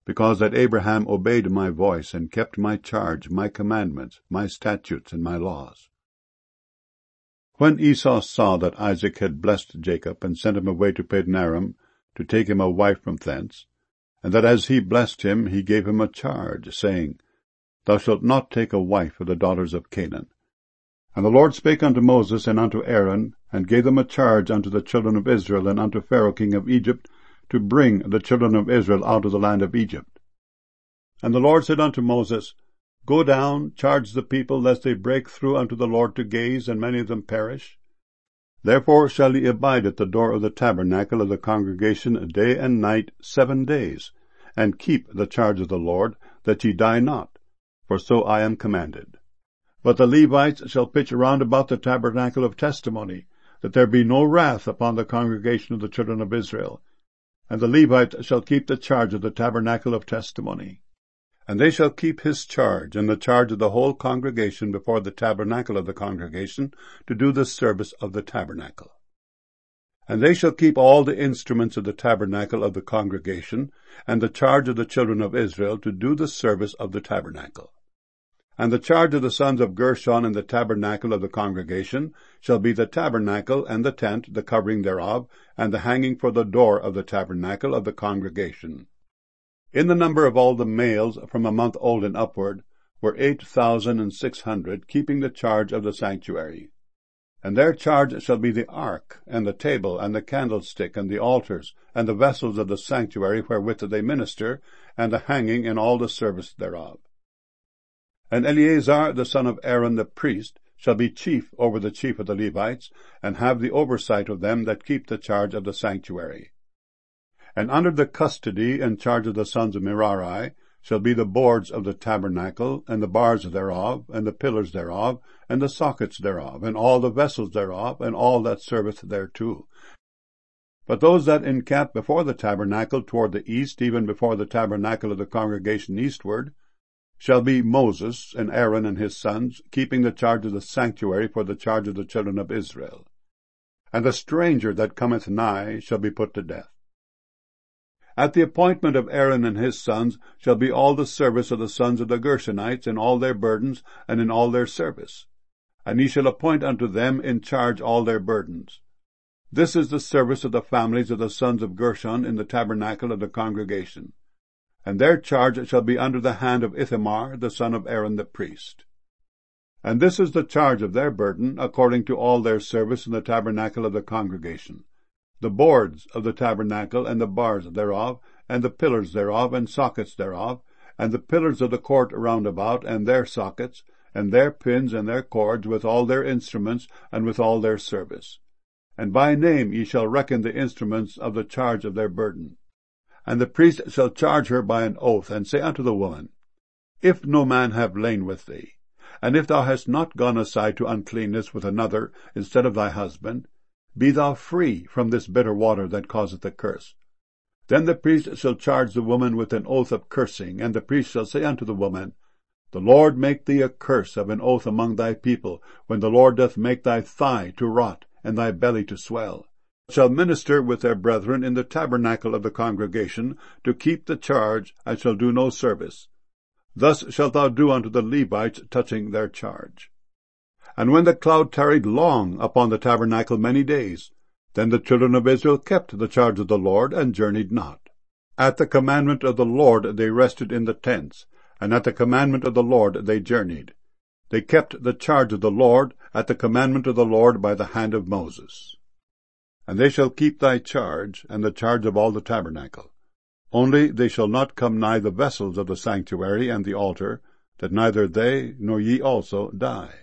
because that Abraham obeyed my voice, and kept my charge, my commandments, my statutes, and my laws. When Esau saw that Isaac had blessed Jacob, and sent him away to Paddan-aram, to take him a wife from thence, and that as he blessed him, he gave him a charge, saying, Thou shalt not take a wife of the daughters of Canaan. And the Lord spake unto Moses and unto Aaron, and gave them a charge unto the children of Israel, and unto Pharaoh king of Egypt, to bring the children of Israel out of the land of Egypt. And the Lord said unto Moses, Go down, charge the people, lest they break through unto the Lord to gaze, and many of them perish. Therefore shall ye abide at the door of the tabernacle of the congregation day and night 7 days, and keep the charge of the Lord, that ye die not, for so I am commanded. But the Levites shall pitch round about the tabernacle of testimony, that there be no wrath upon the congregation of the children of Israel. And the Levites shall keep the charge of the tabernacle of testimony. And they shall keep his charge, and the charge of the whole congregation before the tabernacle of the congregation, to do the service of the tabernacle. And they shall keep all the instruments of the tabernacle of the congregation, and the charge of the children of Israel, to do the service of the tabernacle. And the charge of the sons of Gershon in the tabernacle of the congregation shall be the tabernacle and the tent, the covering thereof, and the hanging for the door of the tabernacle of the congregation. In the number of all the males from a month old and upward were 8,600, keeping the charge of the sanctuary. And their charge shall be the ark, and the table, and the candlestick, and the altars, and the vessels of the sanctuary wherewith they minister, and the hanging and all the service thereof. And Eleazar the son of Aaron the priest shall be chief over the chief of the Levites, and have the oversight of them that keep the charge of the sanctuary. And under the custody and charge of the sons of Merari shall be the boards of the tabernacle, and the bars thereof, and the pillars thereof, and the sockets thereof, and all the vessels thereof, and all that serveth thereto. But those that encamp before the tabernacle toward the east, even before the tabernacle of the congregation eastward, shall be Moses and Aaron and his sons, keeping the charge of the sanctuary for the charge of the children of Israel. And the stranger that cometh nigh shall be put to death. At the appointment of Aaron and his sons shall be all the service of the sons of the Gershonites, in all their burdens, and in all their service. And he shall appoint unto them in charge all their burdens. This is the service of the families of the sons of Gershon in the tabernacle of the congregation. And their charge shall be under the hand of Ithamar, the son of Aaron the priest. And this is the charge of their burden, according to all their service in the tabernacle of the congregation: the boards of the tabernacle, and the bars thereof, and the pillars thereof, and sockets thereof, and the pillars of the court round about, and their sockets, and their pins, and their cords, with all their instruments, and with all their service. And by name ye shall reckon the instruments of the charge of their burden. And the priest shall charge her by an oath, and say unto the woman, If no man have lain with thee, and if thou hast not gone aside to uncleanness with another instead of thy husband, be thou free from this bitter water that causeth a curse. Then the priest shall charge the woman with an oath of cursing, and the priest shall say unto the woman, The Lord make thee a curse of an oath among thy people, when the Lord doth make thy thigh to rot, and thy belly to swell. Shall minister with their brethren in the tabernacle of the congregation, to keep the charge, and shall do no service. Thus shalt thou do unto the Levites touching their charge. And when the cloud tarried long upon the tabernacle many days, then the children of Israel kept the charge of the Lord, and journeyed not. At the commandment of the Lord they rested in the tents, and at the commandment of the Lord they journeyed. They kept the charge of the Lord, at the commandment of the Lord by the hand of Moses. And they shall keep thy charge, and the charge of all the tabernacle. Only they shall not come nigh the vessels of the sanctuary and the altar, that neither they nor ye also die.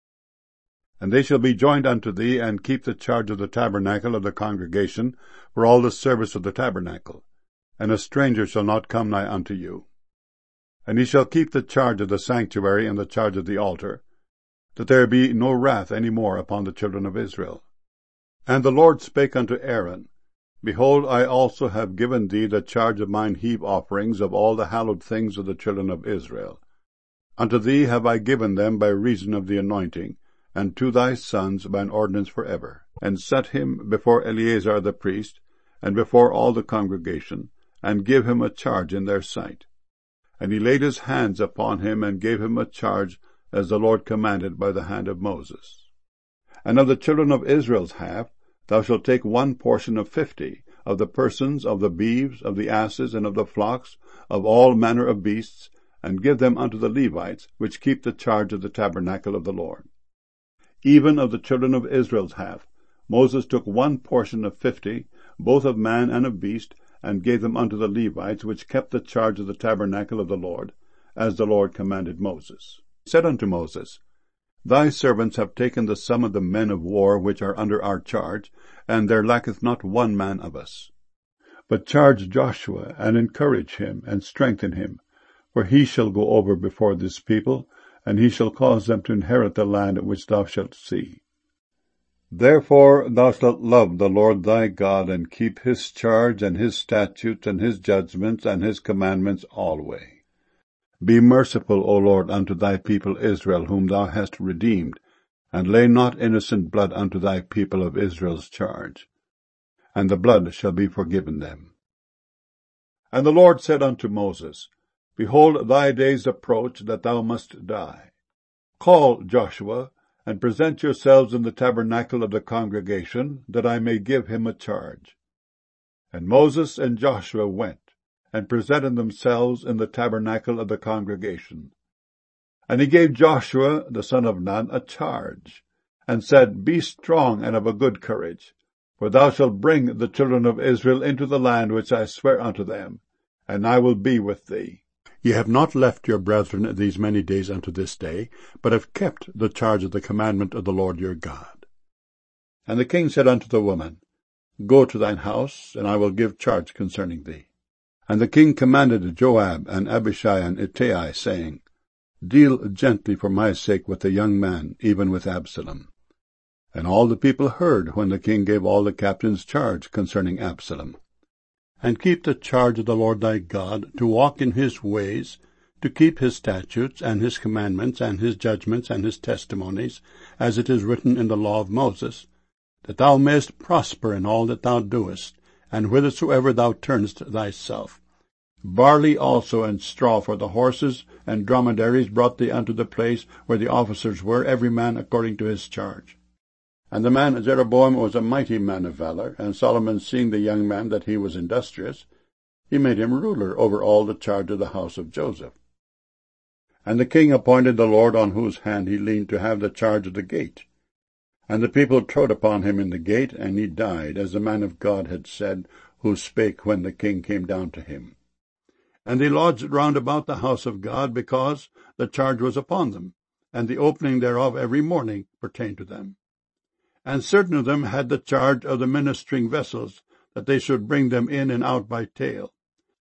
And they shall be joined unto thee, and keep the charge of the tabernacle of the congregation, for all the service of the tabernacle. And a stranger shall not come nigh unto you. And ye shall keep the charge of the sanctuary and the charge of the altar, that there be no wrath any more upon the children of Israel. And the Lord spake unto Aaron, Behold, I also have given thee the charge of mine heave offerings of all the hallowed things of the children of Israel. Unto thee have I given them by reason of the anointing, and to thy sons by an ordinance for ever, and set him before Eleazar the priest, and before all the congregation, and give him a charge in their sight. And he laid his hands upon him, and gave him a charge, as the Lord commanded by the hand of Moses. And of the children of Israel's half, thou shalt take 1 portion of 50, of the persons, of the beeves, of the asses, and of the flocks, of all manner of beasts, and give them unto the Levites, which keep the charge of the tabernacle of the Lord. Even of the children of Israel's half, Moses took 1 portion of 50, both of man and of beast, and gave them unto the Levites, which kept the charge of the tabernacle of the Lord, as the Lord commanded Moses. He said unto Moses, Thy servants have taken the sum of the men of war which are under our charge, and there lacketh not 1 man of us. But charge Joshua, and encourage him, and strengthen him, for he shall go over before this people, and he shall cause them to inherit the land which thou shalt see. Therefore thou shalt love the Lord thy God, and keep his charge, and his statutes, and his judgments, and his commandments alway. Be merciful, O Lord, unto thy people Israel, whom thou hast redeemed, and lay not innocent blood unto thy people of Israel's charge. And the blood shall be forgiven them. And the Lord said unto Moses, Behold, thy days approach, that thou must die. Call Joshua, and present yourselves in the tabernacle of the congregation, that I may give him a charge. And Moses and Joshua went, and presented themselves in the tabernacle of the congregation. And he gave Joshua the son of Nun a charge, and said, Be strong and of a good courage, for thou shalt bring the children of Israel into the land which I swear unto them, and I will be with thee. Ye have not left your brethren these many days unto this day, but have kept the charge of the commandment of the Lord your God. And the king said unto the woman, Go to thine house, and I will give charge concerning thee. And the king commanded Joab and Abishai and Ittai, saying, Deal gently for my sake with the young man, even with Absalom. And all the people heard when the king gave all the captains charge concerning Absalom. And keep the charge of the Lord thy God, to walk in his ways, to keep his statutes, and his commandments, and his judgments, and his testimonies, as it is written in the law of Moses, that thou mayest prosper in all that thou doest, and whithersoever thou turnest thyself. Barley also and straw for the horses and dromedaries brought they unto the place where the officers were, every man according to his charge. And the man Jeroboam was a mighty man of valor, and Solomon, seeing the young man that he was industrious, he made him ruler over all the charge of the house of Joseph. And the king appointed the Lord on whose hand he leaned to have the charge of the gate. And the people trode upon him in the gate, and he died, as the man of God had said, who spake when the king came down to him. And they lodged round about the house of God, because the charge was upon them, and the opening thereof every morning pertained to them. And certain of them had the charge of the ministering vessels, that they should bring them in and out by tale.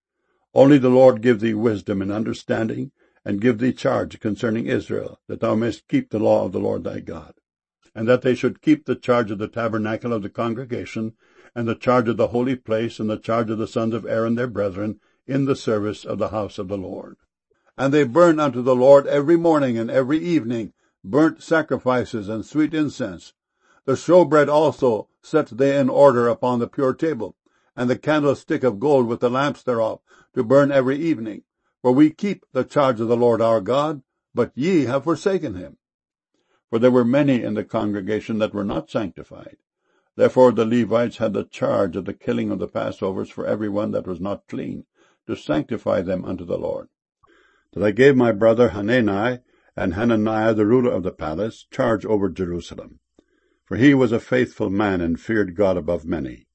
Only the Lord give thee wisdom and understanding, and give thee charge concerning Israel, that thou mayst keep the law of the Lord thy God. And that they should keep the charge of the tabernacle of the congregation, and the charge of the holy place, and the charge of the sons of Aaron their brethren, in the service of the house of the Lord. And they burn unto the Lord every morning and every evening burnt sacrifices and sweet incense. The showbread also set they in order upon the pure table, and the candlestick of gold with the lamps thereof, to burn every evening. For we keep the charge of the Lord our God, but ye have forsaken him. For there were many in the congregation that were not sanctified. Therefore the Levites had the charge of the killing of the Passovers for every one that was not clean, to sanctify them unto the Lord. That I gave my brother Hanani and Hananiah the ruler of the palace charge over Jerusalem. For he was a faithful man, and feared God above many.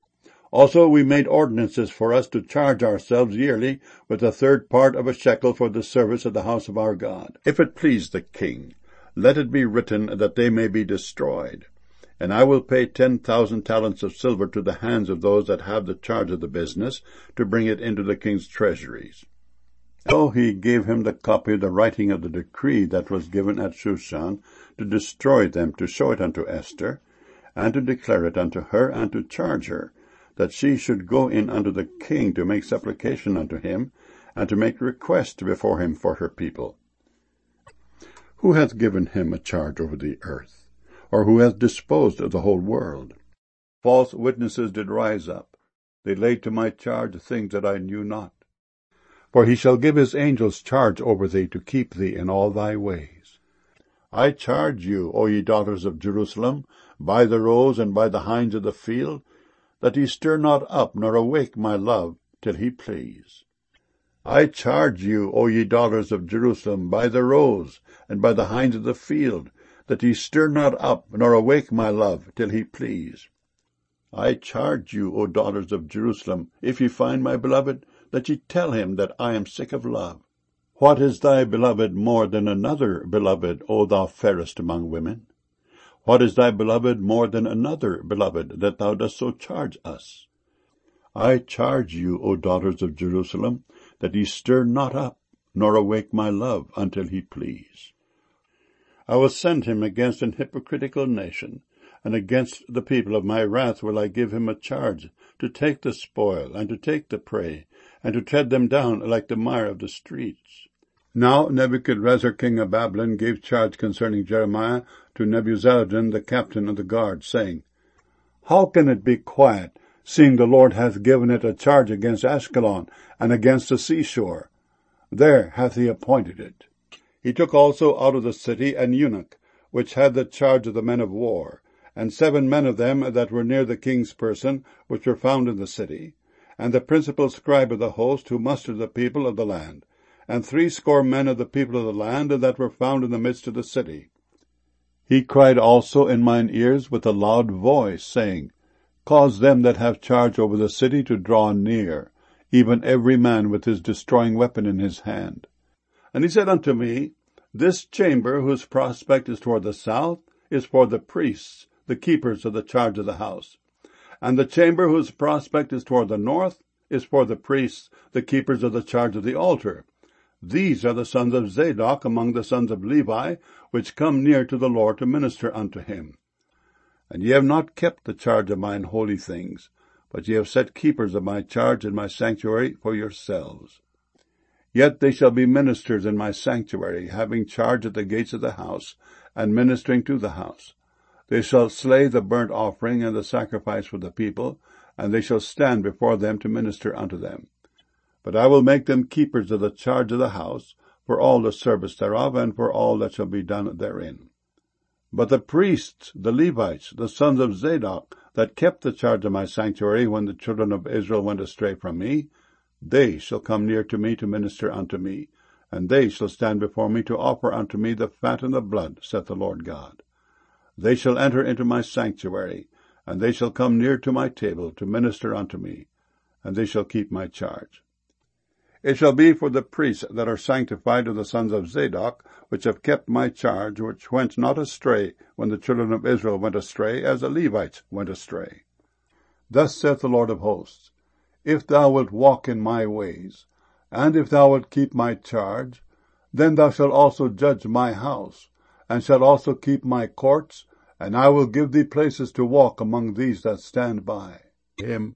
Also we made ordinances for us to charge ourselves yearly with a third part of a shekel for the service of the house of our God. If it please the king, let it be written that they may be destroyed. And I will pay 10,000 talents of silver to the hands of those that have the charge of the business, to bring it into the king's treasuries. So he gave him the copy of the writing of the decree that was given at Shushan, to destroy them, to show it unto Esther, and to declare it unto her, and to charge her, that she should go in unto the king to make supplication unto him, and to make request before him for her people. Who hath given him a charge over the earth? Or who hath disposed of the whole world? False witnesses did rise up, They laid to my charge things that I knew not. For he shall give his angels charge over thee to keep thee in all thy ways. I charge you, O ye daughters of Jerusalem, by the roes and by the hinds of the field, that ye stir not up nor awake my love till he please. I charge you, O ye daughters of Jerusalem, by the roes and by the hinds of the field, that ye stir not up nor awake my love till he please. I charge you, O daughters of Jerusalem, if ye find my beloved, that ye tell him that I am sick of love. What is thy beloved more than another beloved, O thou fairest among women? What is thy beloved more than another beloved, that thou dost so charge us? I charge you, O daughters of Jerusalem, that ye stir not up, nor awake my love until he please. I will send him against an hypocritical nation, and against the people of my wrath will I give him a charge, to take the spoil, and to take the prey, and to tread them down like the mire of the streets. Now Nebuchadrezzar king of Babylon gave charge concerning Jeremiah to Nebuzaradan the captain of the guard, saying, How can it be quiet, seeing the Lord hath given it a charge against Ashkelon, and against the seashore? There hath he appointed it. He took also out of the city an eunuch, which had the charge of the men of war, and 7 men of them that were near the king's person, which were found in the city, and the principal scribe of the host, who mustered the people of the land, and 60 men of the people of the land that were found in the midst of the city. He cried also in mine ears with a loud voice, saying, Cause them that have charge over the city to draw near, even every man with his destroying weapon in his hand. And he said unto me, This chamber, whose prospect is toward the south, is for the priests, the keepers of the charge of the house. And the chamber whose prospect is toward the north is for the priests, the keepers of the charge of the altar. These are the sons of Zadok among the sons of Levi, which come near to the Lord to minister unto him. And ye have not kept the charge of mine holy things, but ye have set keepers of my charge in my sanctuary for yourselves. Yet they shall be ministers in my sanctuary, having charge at the gates of the house, and ministering to the house. They shall slay the burnt offering and the sacrifice for the people, and they shall stand before them to minister unto them. But I will make them keepers of the charge of the house, for all the service thereof, and for all that shall be done therein. But the priests, the Levites, the sons of Zadok, that kept the charge of my sanctuary when the children of Israel went astray from me, they shall come near to me to minister unto me, and they shall stand before me to offer unto me the fat and the blood, saith the Lord God. They shall enter into my sanctuary, and they shall come near to my table to minister unto me, and they shall keep my charge. It shall be for the priests that are sanctified of the sons of Zadok, which have kept my charge, which went not astray when the children of Israel went astray, as the Levites went astray. Thus saith the Lord of hosts, If thou wilt walk in my ways, and if thou wilt keep my charge, then thou shalt also judge my house, and shalt also keep my courts, and I will give thee places to walk among these that stand by him.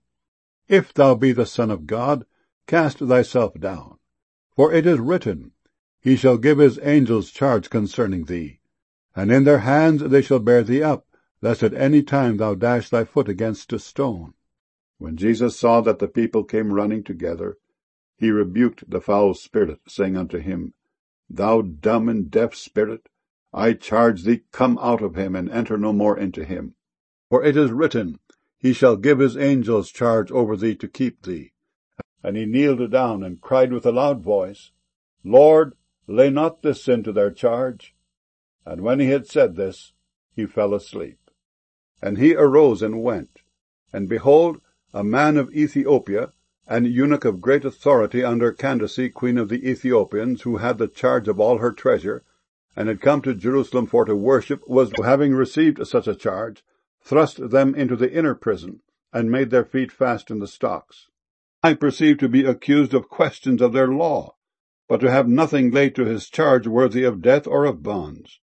If thou be the Son of God, cast thyself down. For it is written, He shall give his angels charge concerning thee, and in their hands they shall bear thee up, lest at any time thou dash thy foot against a stone. When Jesus saw that the people came running together, he rebuked the foul spirit, saying unto him, Thou dumb and deaf spirit, I charge thee, come out of him, and enter no more into him. For it is written, He shall give his angels charge over thee to keep thee. And he kneeled down and cried with a loud voice, Lord, lay not this sin to their charge. And when he had said this, he fell asleep. And he arose and went. And behold, a man of Ethiopia, an eunuch of great authority under Candace, queen of the Ethiopians, who had the charge of all her treasure, and had come to Jerusalem for to worship, was, having received such a charge, thrust them into the inner prison, and made their feet fast in the stocks. I perceive to be accused of questions of their law, but to have nothing laid to his charge worthy of death or of bonds.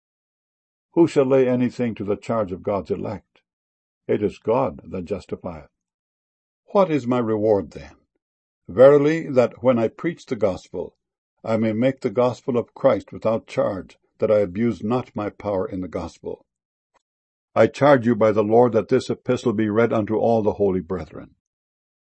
Who shall lay anything to the charge of God's elect? It is God that justifieth. What is my reward then? Verily, that when I preach the gospel, I may make the gospel of Christ without charge, that I abuse not my power in the gospel. I charge you by the Lord that this epistle be read unto all the holy brethren.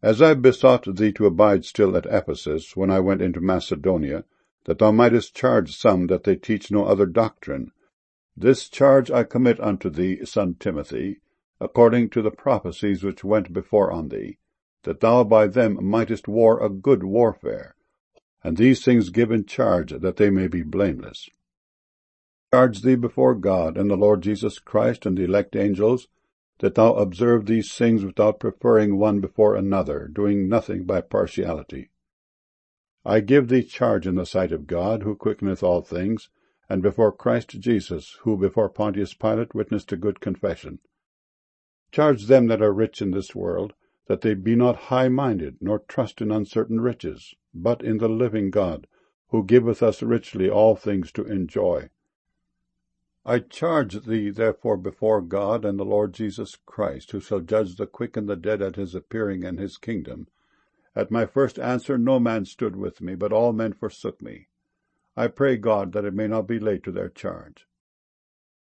As I besought thee to abide still at Ephesus, when I went into Macedonia, that thou mightest charge some that they teach no other doctrine, this charge I commit unto thee, son Timothy, according to the prophecies which went before on thee, that thou by them mightest war a good warfare, and these things give in charge, that they may be blameless. Charge thee before God and the Lord Jesus Christ and the elect angels, that thou observe these things without preferring one before another, doing nothing by partiality. I give thee charge in the sight of God, who quickeneth all things, and before Christ Jesus, who before Pontius Pilate witnessed a good confession. Charge them that are rich in this world, that they be not high-minded, nor trust in uncertain riches, but in the living God, who giveth us richly all things to enjoy. I charge thee therefore before God and the Lord Jesus Christ, who shall judge the quick and the dead at his appearing in his kingdom. At my first answer no man stood with me, but all men forsook me. I pray God that it may not be laid to their charge.